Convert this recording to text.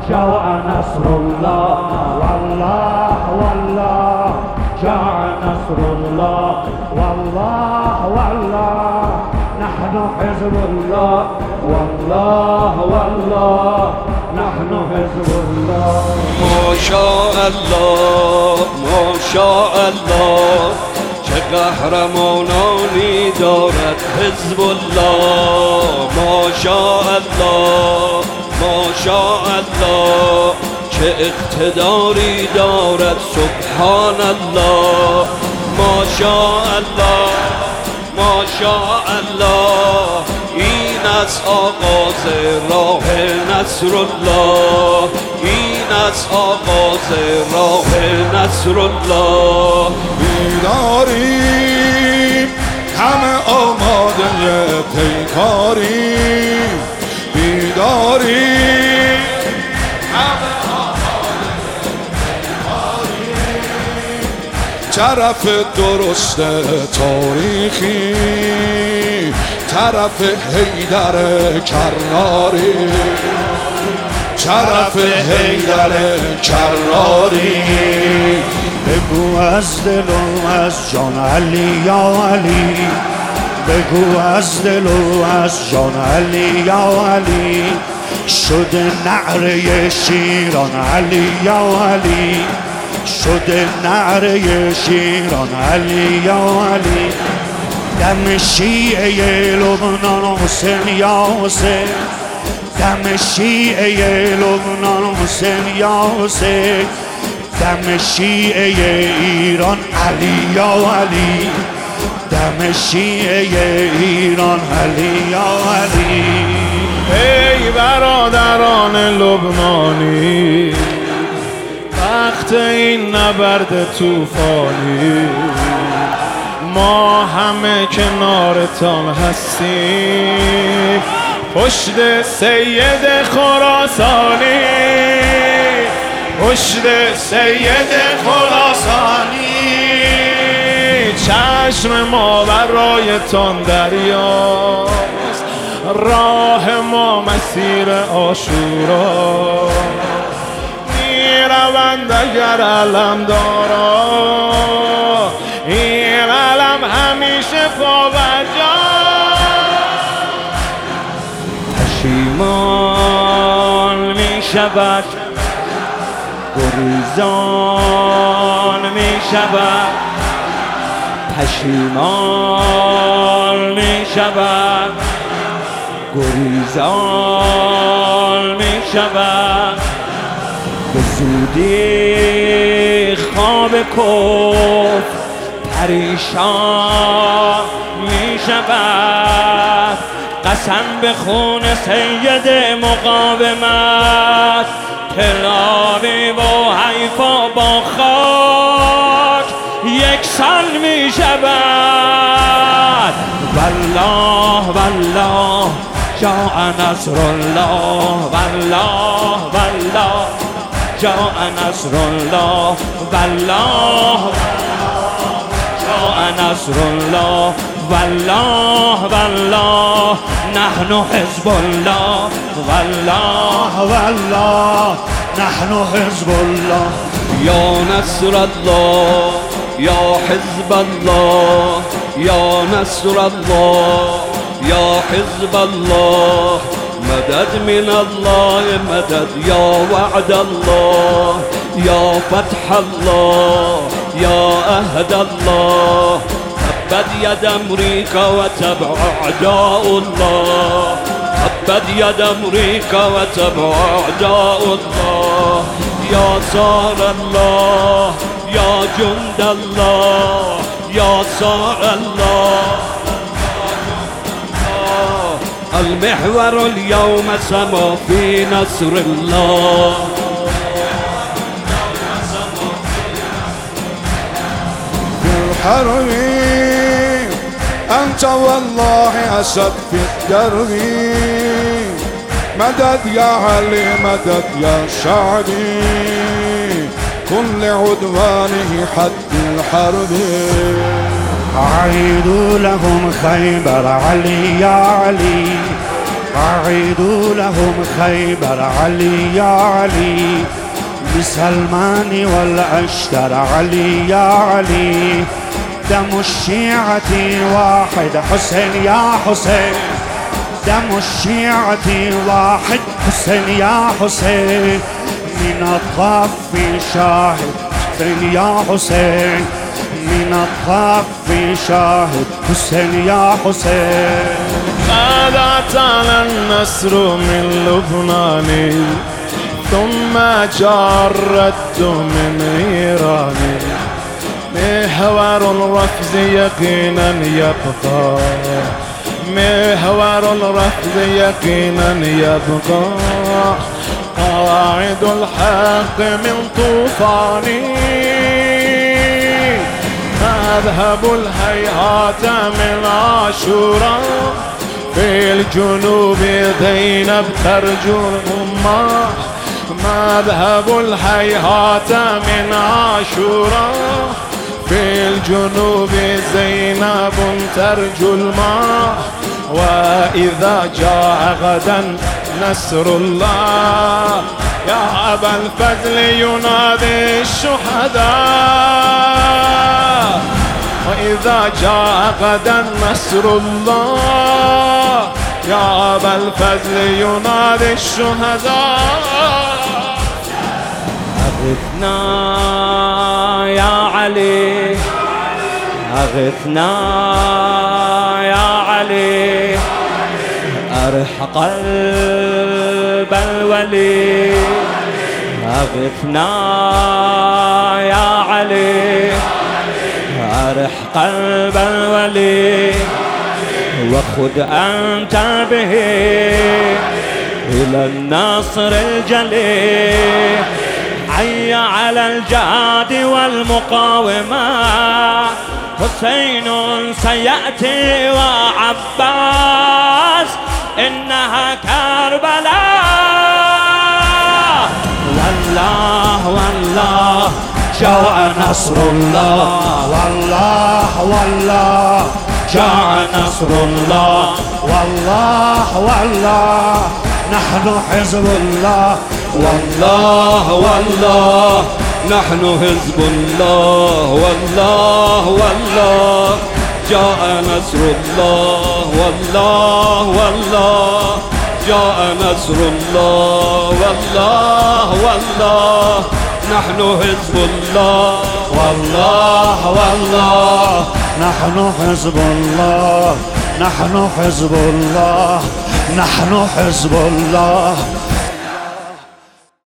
جاء نصر الله والله والله جاء نصر الله والله والله نحن حزب الله والله والله نحن حزب الله ما شاء الله ما شاء الله چه قهرمانانی دارد حزب الله ما شاء الله ما شاء الله چه اقتداری دارد سبحان الله ما شاء الله ما شاء الله این از آغاز راه نصر الله این از آغاز راه نصر الله بیداریم همه آماده پیکاریم بیداریم همه آماده پیکاریم طرف درست تاریخی طرف حیدر کراری طرف حیدر کراری بگو از دل و از جان علی یا علی بگو از دل و از جان علی یا علی شده نعره شیران علی یا علی شده نعره شیران علی یا علی دم شیعه لبنان حسین یا حسین دم شیعه لبنان حسین یا حسین دم شیعه ایران علی یا علی دم شیعه ایران علی یا علی ای برادران لبنانی وقت این نبرد طوفانی ما همه کنارتان هستیم پشت سید خراسانی پشت سید خراسانی چشم ما برایتان دریاست راه ما مسیر عاشورا میروند اگر علم دارا این علم همیشه پابرجا پشیمان می شود گریزان می شود پشیمان می شود گریزان می شود به زودی خواب کفر پریشان می شود قسم به خون سید مقاومت تلاوی و حیفا با خاک یکسان می شود والله والله جاء نصر الله والله والله جاء نصر الله والله جاء نصر الله والله والله نحن حزب الله والله والله نحن حزب الله یا نصر الله یا حزب الله یا نصر الله یا حزب الله مدد من الله مدد یا وعد الله یا فتح الله یا عهد الله تبت ید امریکا و تبع اعداء الله تبت ید امریکا و تبع اعداء الله یا صار الله یا جند الله یا صار الله المحور اليوم سما في نصر الله في الحرب أنت والله أسد في الدرب مدد يا علي مدد يا شعبي كل عدوانه حد الحرب أعيدوا لهم خيبر علي يا علي أعيدوا لهم خيبر علي يا علي، بسلمان والأشتر علي يا علي. دم الشيعة واحد حسين يا حسين، دم الشيعة واحد حسين يا حسين. من الطف شاهد حسين يا حسين، من الطف شاهد حسين يا حسين. غادت على النصر من لبنان، ثم جاء الرد من إيران. محور الرفض يقينا يبقى، محور الرفض يقينا يبقى. قاعد الحق من طوفان، مذهب الهيهات من عاشوراء. في الجنوب زينب ترجو الأمة، مذهب الهيهات من عاشوراء. في الجنوب زينب ترجو الماء. وإذا جاء غدا نصر الله، يا أبا الفضل ينادي الشهداء. وإذا جاء غدا نصر الله، يا أبا الفضل ينادي الشهداء. أغثنا يا علي، أغثنا يا علي، أرح قلب الولي. أغثنا يا علي، أرح قلب الولي. وخذ أنت به إلى النصر الجلي. حي على الجهاد والمقاومة، حسين سيأتي وعباس، إنها كربلاء. والله والله جاء نصر الله، والله والله جاء نصر الله. والله والله نحن حزب الله. والله والله نحن حزب الله. والله والله جاء نصر الله. والله والله جاء نصر الله. والله والله نحن حزب الله. والله والله نحن حزب الله، نحن حزب الله، نحن حزب الله.